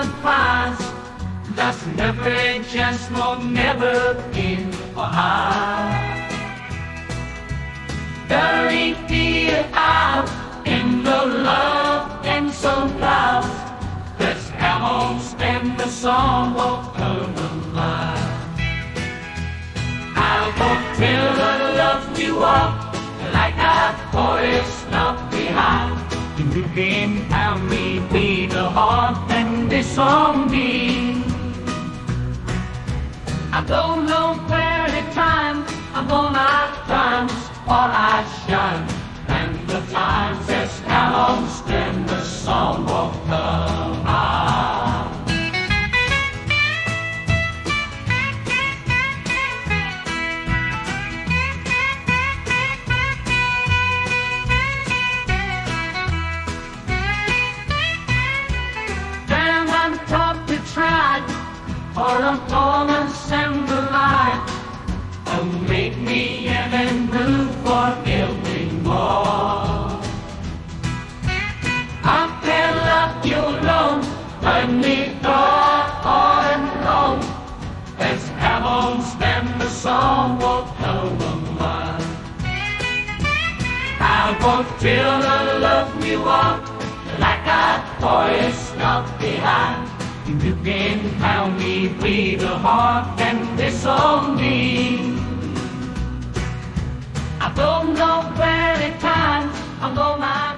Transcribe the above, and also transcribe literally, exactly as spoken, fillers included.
one finds that's never a chance, no, never been for I. There ain't fear out in the love and so loud. Let's come on, stand the song of the line. I'll go till the love you up like a forest left behind. You can have me be the heart and the song be. I don't know where the time I'm gonna have times all I shine, and the time says come on, stand the song of the line. Damn, I'm tough to try, for I'm gonna send the light and make me even move for evermore. I can't left you alone, let me go on and on. Let's have on stand the song of the line. I'll go till I love you up like a forest left behind. You can help me breathe the heart and this on me. I don't know where the time I'm gonna